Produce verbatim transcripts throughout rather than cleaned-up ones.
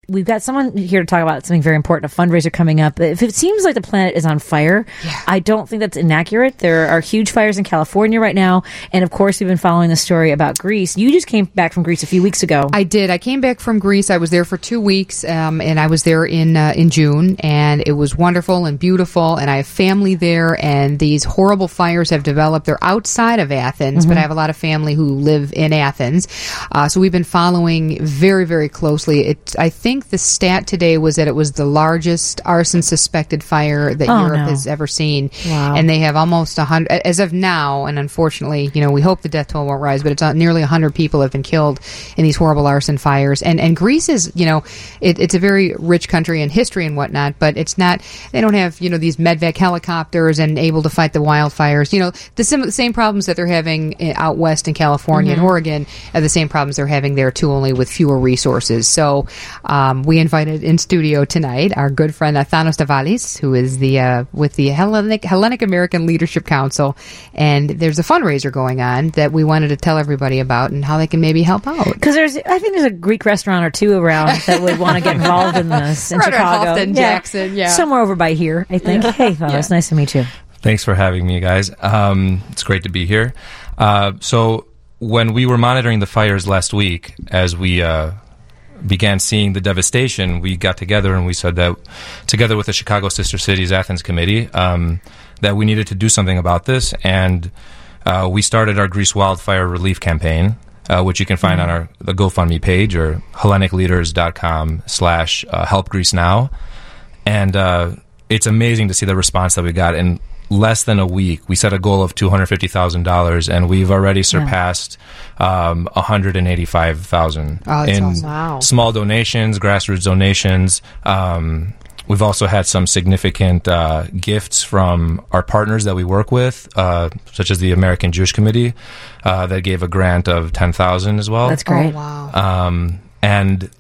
we've got someone here to talk about something very important, a fundraiser coming up. If it seems like the planet is on fire, yeah. I don't think that's inaccurate. There are huge fires in California right now. And of course, we've been following the story about Greece. You just came back from Greece a few weeks ago. I did. I came back from Greece. I was there for two weeks, um, and I was there in uh, in June, and it was wonderful and beautiful. And I have family there, and these horrible fires have developed. They're outside of Athens, mm-hmm. but I have a lot of family who live in Athens. Uh, so we've been following very, very closely. It, I think the stat today was that it was the largest arson suspected fire that oh, Europe no. has ever seen. Wow. And they have almost a hundred, as of now, and unfortunately, you know, we hope the death toll won't rise, but it's uh, nearly a hundred people have been killed in these horrible arson fires. And and Greece is, you know, it, it's a very rich country in history and whatnot, but it's not, they don't have, you know, these Medvac helicopters and able to fight the wildfires. You know, the, sim- the same problems that they're having out west in California mm-hmm. and Oregon are the same problems they're having there too, only with fewer resources. So um, we invited in studio tonight our good friend Athanos Tavalis, who is the uh, with the Hellenic, Hellenic American Leadership Council, and there's a fundraiser going on that we wanted to tell everybody about and how they can maybe help out. Because there's, I think there's a Greek restaurant or two around that would want to get involved in this in right Chicago, Houghton, yeah. Jackson, yeah, somewhere over by here, I think. Yeah. Hey, Athanos, yeah. nice to meet you. Thanks for having me, guys. Um, it's great to be here. Uh, so when we were monitoring the fires last week, as we uh, began seeing the devastation, we got together and we said that, together with the Chicago Sister Cities Athens Committee, um, that we needed to do something about this. And uh, we started our Greece wildfire relief campaign, uh, which you can find mm-hmm. on our the GoFundMe page or hellenicleaders.com slash help Greece now. And uh, it's amazing to see the response that we got in less than a week. We set a goal of two hundred fifty thousand dollars, and we've already surpassed yeah. um, one hundred eighty-five thousand dollars oh, in awesome. wow. small donations, grassroots donations. Um, we've also had some significant uh, gifts from our partners that we work with, uh, such as the American Jewish Committee, uh, that gave a grant of ten thousand dollars as well. That's great. Oh, wow. Um, and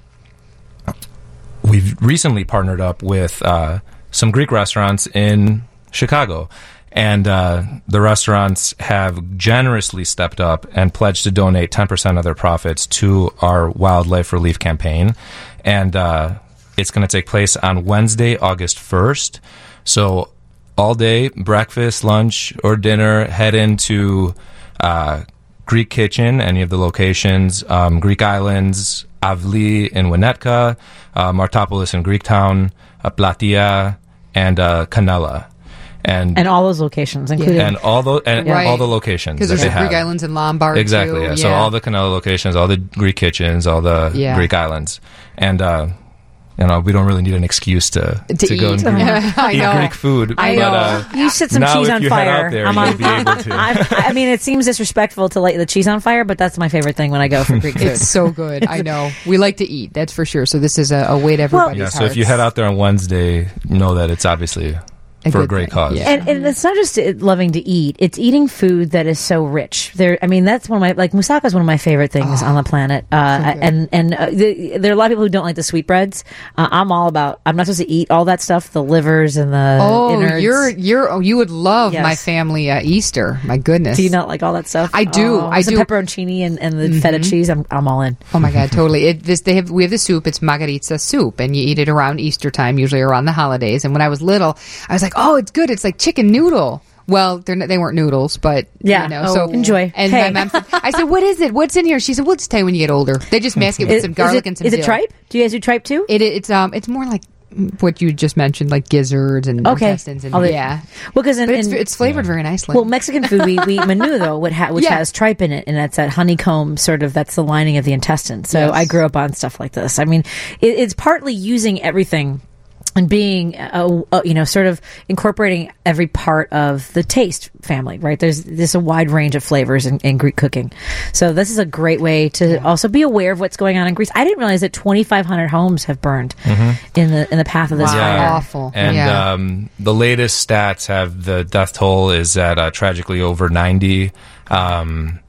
we've recently partnered up with uh, some Greek restaurants in Chicago, and uh, the restaurants have generously stepped up and pledged to donate ten percent of their profits to our wildlife relief campaign. And uh, it's going to take place on Wednesday, August first. So all day, breakfast, lunch, or dinner, head into uh, Greek Kitchen, any of the locations, um, Greek Islands, Avli in Winnetka, uh, Martopolis in Greektown, uh, Platia, and uh, Canella. And, and all those locations, including and all those and right. all the locations because that there's they the Greek have. Islands and Lombard Exactly. too. Yeah. Yeah. So all the Canella locations, all the Greek kitchens, all the yeah. Greek islands, and uh, you know we don't really need an excuse to to, to go eat, and yeah, I eat know. Greek food. I but, know. Uh, you set some now cheese if on you fire. head out there, I'm you'll on, be able to. I, I mean, it seems disrespectful to light the cheese on fire, but that's my favorite thing when I go for Greek food. It's so good. I know. We like to eat, that's for sure. So this is a, a way to everybody's Yeah. So hearts. if you head out there on Wednesday, know that it's obviously A for a good great thing. cause. Yeah. And, and it's not just loving to eat; it's eating food that is so rich. There, I mean, that's one of my like moussaka is one of my favorite things Oh, on the planet. Uh, so good. and and uh, the, there are a lot of people who don't like the sweetbreads. Uh, I'm all about. I'm not supposed to eat all that stuff, the livers and the Oh, innards. you're you're oh, you would love Yes. my family uh, Easter. My goodness. Do you not like all that stuff? I do. Oh, I some do. pepperoncini and, and the feta cheese. I'm I'm all in. Oh my God, totally. It, this they have we have the soup. It's margherita soup, and you eat it around Easter time, usually around the holidays. And when I was little, I was like, oh, it's good. It's like chicken noodle. Well, they're not, they weren't noodles, but Yeah. you know. Oh, so enjoy. And Hey. my mom said, I said, what is it? What's in here? She said, we'll just tell you when you get older. They just mask it with Is, some garlic is it, and some Is it dill. tripe? Do you guys do tripe too? It, it's um it's more like what you just mentioned, like gizzards and Okay. intestines and I'll let- yeah. Well, because But it's, it's flavored very nicely. Well, Mexican food, we, we eat menudo, which, ha- which Yeah. has tripe in it, and that's that honeycomb sort of, that's the lining of the intestine. So Yes. I grew up on stuff like this. I mean, it, it's partly using everything and being, uh, uh, you know, sort of incorporating every part of the taste family, right? There's there's a wide range of flavors in, in Greek cooking. So this is a great way to Yeah. also be aware of what's going on in Greece. I didn't realize that twenty-five hundred homes have burned in the in the path of this Wow. fire. Yeah. Awful. And Yeah. um, the latest stats have the death toll is at uh, tragically over ninety. Um,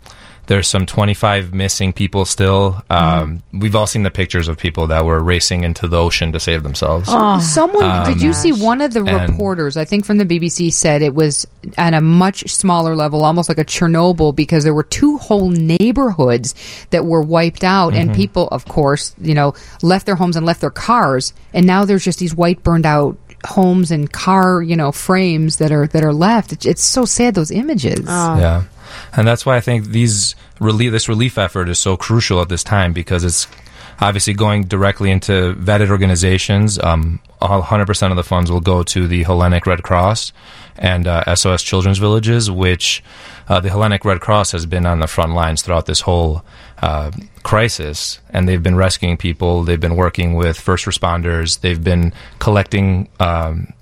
there's some twenty-five missing people still. Um, mm. We've all seen the pictures of people that were racing into the ocean to save themselves. Oh, Someone, um, did you gosh. see one of the reporters, I think from the B B C, said it was at a much smaller level, almost like a Chernobyl, because there were two whole neighborhoods that were wiped out, mm-hmm. and people, of course, you know, left their homes and left their cars, and now there's just these white burned out homes and car, you know, frames that are that are left. It's, it's so sad, those images. Oh. Yeah. And that's why I think these relief, this relief effort is so crucial at this time, because it's obviously going directly into vetted organizations. Um, one hundred percent of the funds will go to the Hellenic Red Cross and uh, S O S Children's Villages, which uh, the Hellenic Red Cross has been on the front lines throughout this whole uh, crisis, and they've been rescuing people. They've been working with first responders. They've been collecting um,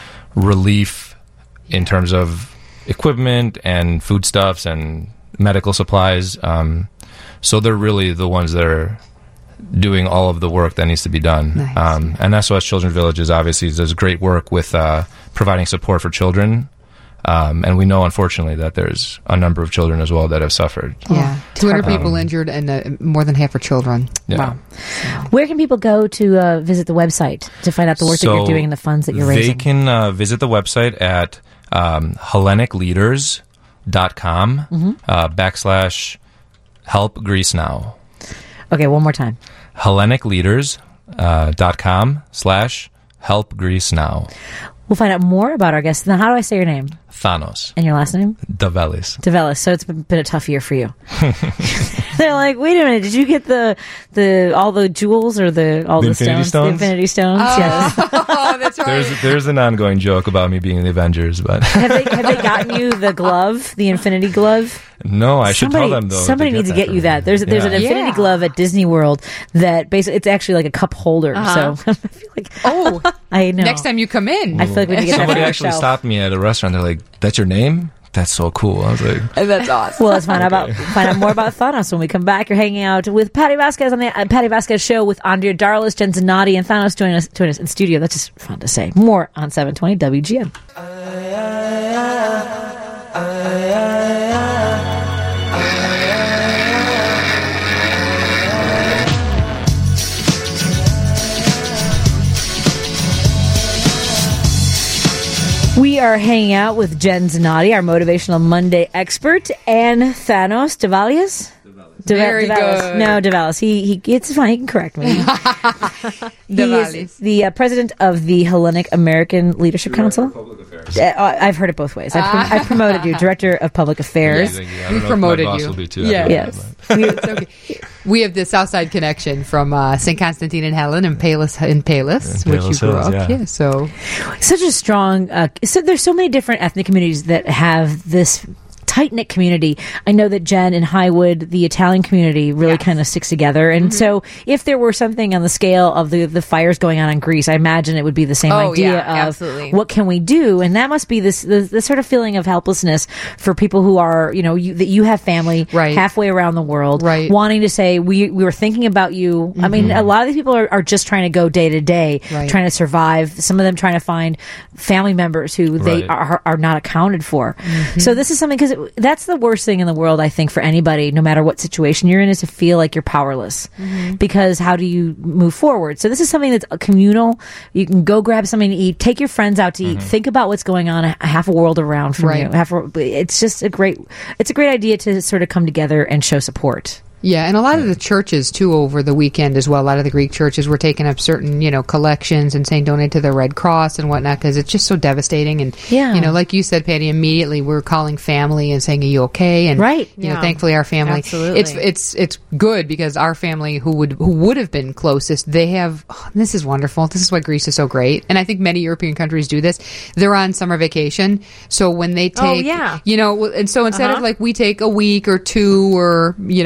relief in terms of equipment and foodstuffs and medical supplies. Um, so they're really the ones that are doing all of the work that needs to be done. Nice. Um, and S O S Children's Villages obviously does great work with uh, providing support for children. Um, and we know, unfortunately, that there's a number of children as well that have suffered. Yeah, two hundred Um, people injured, and uh, more than half are children. Yeah. Wow. Where can people go to uh, visit the website to find out the work So that you're doing and the funds that you're they raising? They can uh, visit the website at um, Hellenic Leaders dot com Mm-hmm. uh, backslash help Greece now. Okay, one more time. Hellenic Leaders uh, dot com slash help Greece now. We'll find out more about our guests. Now, how do I say your name Thanos. and your last name? Davelis. Davelis. So it's been, been a tough year for you. They're like, wait a minute, did you get the the all the jewels or the all The the, Infinity stones? Stones? The Infinity Stones. Oh, Yes. oh that's right. There's there's an ongoing joke about me being in the Avengers, but have they have they gotten you the glove, the Infinity Glove? no, I should somebody, tell them though. Somebody needs to get for you me. that. There's there's Yeah. an Infinity Yeah. Glove at Disney World that basically it's actually like a cup holder. Uh-huh. So I feel like Oh, I know. next time you come in. I feel like we need to get that Somebody on the actually shelf. stopped me at a restaurant. They're like, "That's your name? That's so cool." I was like, That's awesome. Well, let's find out about find out more about Thanos when we come back. You're hanging out with Patty Vasquez on the uh, Patty Vasquez Show with Andrea Darlis, Jen Zanotti, and Thanos joining us joining us in studio. That's just fun to say. More on seven twenty W G N. We are hanging out with Jen Zanotti, our Motivational Monday expert, and Thanos Davalias. Deva- Very Davalis. good. No, Davalis. He he. It's fine. He can correct me. He Davalis. is the uh, president of the Hellenic American Leadership Council. Public affairs. Uh, I've heard it both ways. I, prom- I promoted you, director of public affairs. Thank you. I We don't know promoted if my boss you. will be too Yeah. happy Yes. about that, We- It's okay. We have the Southside connection from uh, Saint Constantine and Helen and Palos in Palos, In which you Palos grew Hills, up. yeah. Yeah, so Such a strong. Uh, so there's so many different ethnic communities that have this tight knit community. I know that Jen in Highwood, the Italian community, really Yes. kind of sticks together. And so, if there were something on the scale of the the fires going on in Greece, I imagine it would be the same Oh, idea yeah, of absolutely. what can we do, and that must be this the, the sort of feeling of helplessness for people who are you know you, that you have family Right. halfway around the world, Right. wanting to say we we were thinking about you. I mean, a lot of these people are, are just trying to go day to day, Right. trying to survive. Some of them trying to find family members who they Right. are, are not accounted for. So this is something because that's the worst thing in the world, I think, for anybody, no matter what situation you're in, is to feel like you're powerless. Because how do you move forward? So this is something that's a communal. You can go grab something to eat, take your friends out to eat, think about what's going on a, a half a world around from Right. you. Half a, it's just a great, it's a great idea to sort of come together and show support. yeah, and a lot of the churches too over the weekend as well. A lot of the Greek churches were taking up certain you know collections and saying donate to the Red Cross and whatnot because it's just so devastating. And Yeah. you know, like you said, Patty, immediately we're calling family and saying, "Are you okay?" And Right. you know, Yeah. thankfully our family, Absolutely. it's it's it's good because our family who would who would have been closest, they have. Oh, this is wonderful. This is why Greece is so great, and I think many European countries do this. They're on summer vacation, so when they Oh, take, yeah. you know, and so instead of Uh-huh. like we take a week or two or you know. Sp-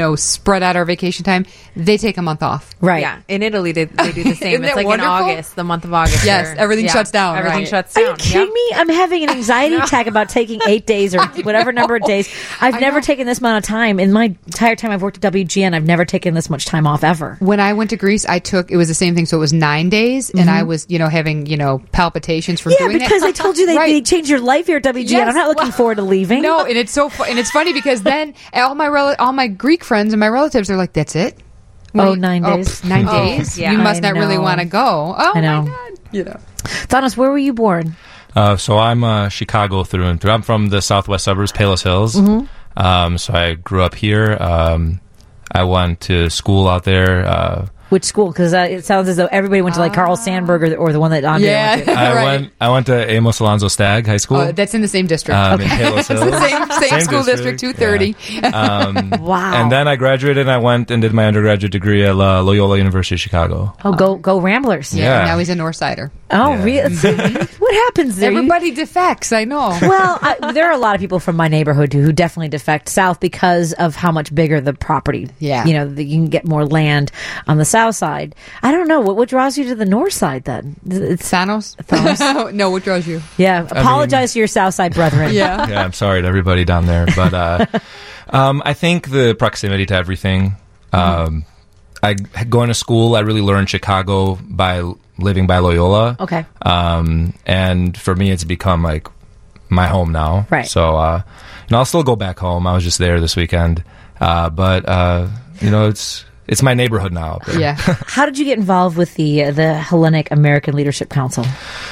spread out our vacation time. They take a month off. Right. Yeah, in Italy they, they do the same. Isn't It's that like wonderful? in August, the month of August. Yes, or- everything yeah, shuts down, Everything right. shuts Are down. you kidding Yep. me? I'm having an anxiety attack about taking eight days or whatever number of days. I've I never know. taken this amount of time. In my entire time I've worked at W G N, I've never taken this much time off ever. When I went to Greece, I took it was the same thing. So it was nine days, and I was you know having you know palpitations from Yeah, doing because it. they told you they, Right. they changed your life here at W G N. Yes, I'm not looking well, forward to leaving. No, and it's so fu- and it's funny because then all my rel- all my Greek friends and my relatives are like, "That's it." What Oh, do you- nine oh, days. pff, nine Oh, days. yeah. You must I not really know. want to go. Oh I know. my god. You know. Thanos, where were you born? Uh, so I'm uh, Chicago through and through. I'm from the southwest suburbs, Palos Hills. Um, so I grew up here. Um, I went to school out there. Uh, Which school? Because uh, it sounds as though everybody went to like Carl Sandburg or, or the one that Andre Yeah. went to. I Right. went. I went to Amos Alonzo Stagg High School. Oh, that's in the same district. um, in Palos Hills. same, same, school district, two thirty. Yeah. Um, Wow. And then I graduated and I went and did my undergraduate degree at La Loyola University of Chicago. Oh, go go Ramblers. Yeah. Yeah. Now he's a Northsider. Oh, Yeah. really? What happens there? You- Everybody defects. I know. well, I, there are a lot of people from my neighborhood who, who definitely defect south because of how much bigger the property. Yeah. You know, the, you can get more land on the south side. I don't know. What, what draws you to the north side then? It's, Thanos. no, what draws you? yeah. Apologize to your south side brethren. Yeah. Yeah, I'm sorry to everybody down there, but uh, um, I think the proximity to everything. Um, I going to school. I really learned Chicago by living by Loyola. Okay. Um, and for me, it's become like my home now. Right. So, uh, you know, I'll still go back home. I was just there this weekend, uh, but uh, you know, it's it's my neighborhood now. Yeah. How did you get involved with the uh, the Hellenic American Leadership Council?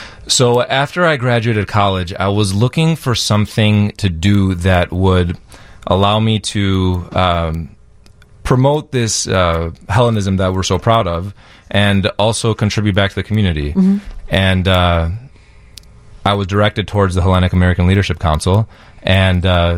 So after I graduated college, I was looking for something to do that would allow me to um, promote this uh, Hellenism that we're so proud of, and also contribute back to the community. And uh, I was directed towards the Hellenic American Leadership Council, and uh,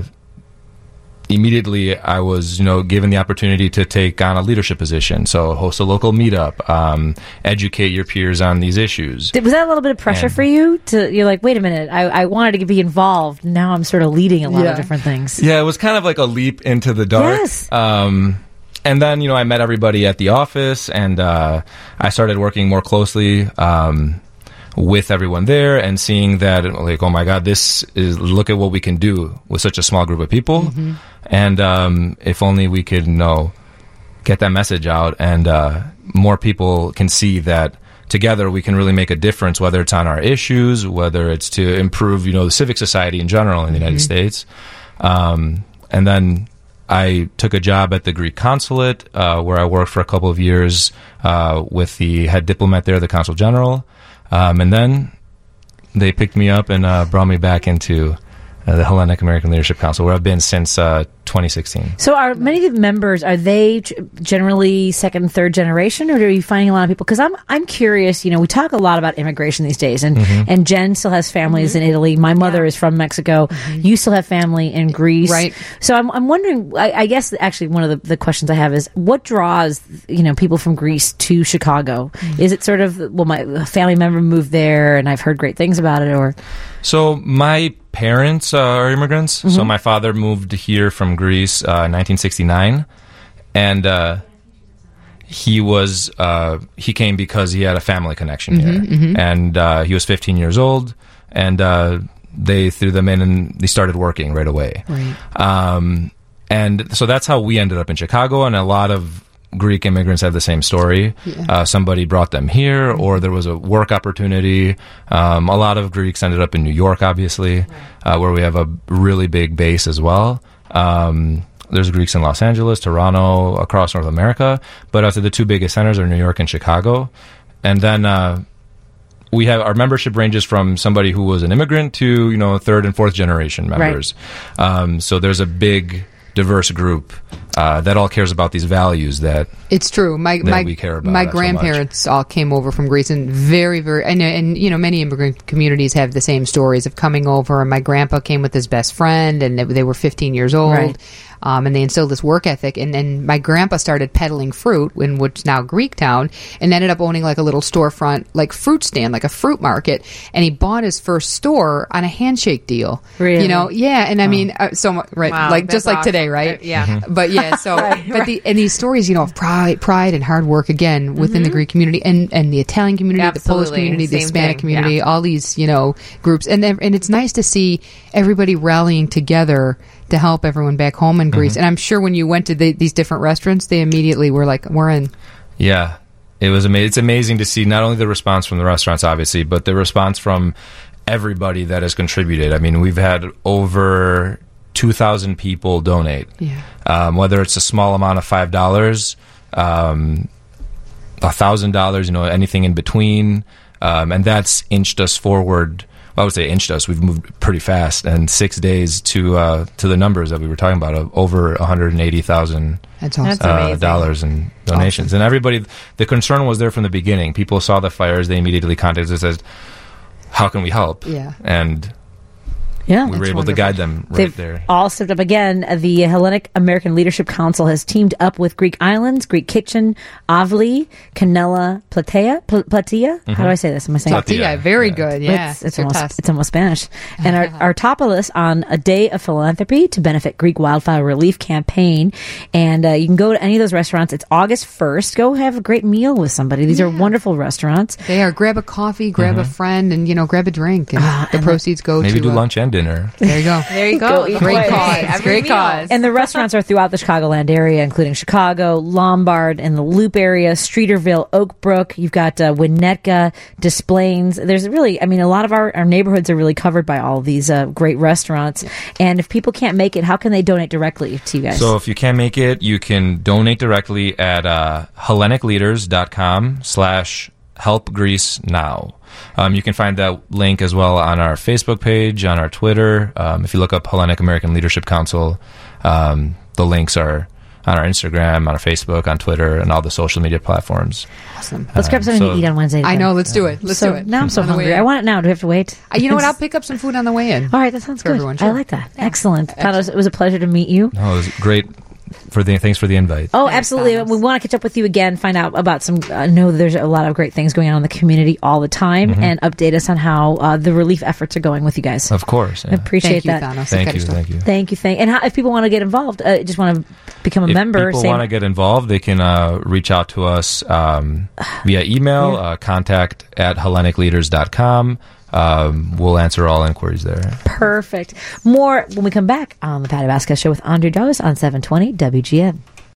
immediately I was, you know, given the opportunity to take on a leadership position. So host a local meetup, um, educate your peers on these issues. Did, was that a little bit of pressure And- for you? To you're like, wait a minute, I, I wanted to be involved. Now I'm sort of leading a lot Yeah. of different things. Yeah, it was kind of like a leap into the dark. Yes. Um, and then, you know, I met everybody at the office, and uh, I started working more closely um, with everyone there, and seeing that, like, oh my God, this is, look at what we can do with such a small group of people. And um, if only we could, you know, get that message out, and uh, more people can see that together we can really make a difference, whether it's on our issues, whether it's to improve, you know, the civic society in general in the United States. Um, and then I took a job at the Greek consulate, uh, where I worked for a couple of years uh, with the head diplomat there, the consul general. Um, and then they picked me up and uh, brought me back into uh, the Hellenic American Leadership Council, where I've been since uh, twenty sixteen. So, are many of the members, are they g- generally second, third generation, or are you finding a lot of people? Because I'm I'm curious. You know, we talk a lot about immigration these days, and and Jen still has families in Italy. My mother is from Mexico. You still have family in Greece, Right. So I'm I'm wondering. I, I guess actually one of the, the questions I have is what draws you know people from Greece to Chicago? Is it sort of well, my family member moved there, and I've heard great things about it, or So my parents uh, are immigrants. So my father moved here from Greece uh, in nineteen sixty-nine, and uh, he was uh, he came because he had a family connection here, and uh, he was fifteen years old, and uh, they threw them in and they started working right away. Right. Um, and so that's how we ended up in Chicago, and a lot of Greek immigrants have the same story. Yeah. Uh, somebody brought them here, or there was a work opportunity. Um, a lot of Greeks ended up in New York, obviously, uh, where we have a really big base as well. Um, there's Greeks in Los Angeles, Toronto, across North America, but I'd say the two biggest centers are New York and Chicago. And then uh, we have our membership ranges from somebody who was an immigrant to, you know, third and fourth generation members. Um, so there's a big, diverse group uh, that all cares about these values that It's true. My that my we care about my so grandparents all came over from Greece, and very very and and you know many immigrant communities have the same stories of coming over. And my grandpa came with his best friend, and they, they were fifteen years old. Right. um, and they instilled this work ethic. And, and my grandpa started peddling fruit in what's now Greektown, and ended up owning like a little storefront, like fruit stand, like a fruit market. And he bought his first store on a handshake deal. Really? You know, yeah. And I mean, uh, so mu- right, Wow, like that's just like awesome. today, right? Uh, yeah. Mhm. But yeah, so but the and these stories, you know, of pride, pride and hard work again within the Greek community and and the Italian community, the Polish Absolutely. community, the Same Hispanic thing, community, yeah. all these, you know, groups, and ev- and it's nice to see everybody rallying together to help everyone back home in Greece. And I'm sure when you went to the, these different restaurants, they immediately were like, "We're in." Yeah, it was amazing. It's amazing to see not only the response from the restaurants, obviously, but the response from everybody that has contributed. I mean, we've had over two thousand people donate. Yeah. Um, whether it's a small amount of five dollars, um, a thousand dollars, you know, anything in between, um, and that's inched us forward. Well, I would say inched us. We've moved pretty fast, and six days to uh, to the numbers that we were talking about of over one hundred eighty thousand. That's awesome. That's Uh, amazing. dollars in donations, and everybody. The concern was there from the beginning. People saw the fires; they immediately contacted us and said, "How can we help?" Yeah. and Yeah. we were That's able wonderful. to guide them right They've there. all stepped up again. The Hellenic American Leadership Council has teamed up with Greek Islands, Greek Kitchen, Avli, Canela, Platea. Pl- Platea? How do I say this? Am I saying it? Platea. Yeah, very Yeah. good. Yeah, It's, it's your almost test. it's almost Spanish. And our, our topless on a day of philanthropy to benefit Greek wildfire relief campaign. And uh, you can go to any of those restaurants. It's August first. Go have a great meal with somebody. These are wonderful restaurants. They are. Grab a coffee, grab a friend, and you know, grab a drink, and the proceeds go Maybe to do uh, lunch and dinner. There you go. There you Go go. eat Great away. cause. Every Great meal. cause. And the restaurants are throughout the Chicagoland area, including Chicago, Lombard, and the Loop area, Streeterville, Oak Brook. You've got uh, Winnetka, Des Plaines. There's really, I mean, a lot of our, our neighborhoods are really covered by all of these uh, great restaurants. And if people can't make it, how can they donate directly to you guys? So if you can't make it, you can donate directly at uh, Hellenic Leaders dot com slash help Greece now. Um, you can find that link as well on our Facebook page, on our Twitter. Um, if you look up Hellenic American Leadership Council, um, the links are on our Instagram, on our Facebook, on Twitter, and all the social media platforms. Awesome. Let's grab something so- to eat on Wednesday. I then. know. Let's do it. Let's so do it. Now I'm so On the way hungry. in. I want it now. Do we have to wait? Uh, you know what? I'll pick up some food on the way in. All right, that sounds For good. everyone, I sure. like that. Excellent. Tanos, it was a pleasure to meet you. No, it was great. For the thanks for the invite. Oh, Thanks, absolutely. Thomas. We want to catch up with you again, find out about some, uh, know there's a lot of great things going on in the community all the time, and update us on how uh, the relief efforts are going with you guys. Of course. I Yeah. appreciate Thank you, that. Thanos. Thank Okay, you. stop. Thank you. Thank you. Thank And how, if people want to get involved, uh, just want to become a If member. people same- want to get involved, they can uh, reach out to us um, via email, uh, contact at Hellenic Leaders dot com. Um, we'll answer all inquiries there. Perfect. More when we come back on the Patty Vasquez Show with Andre Dawes on seven twenty W G N.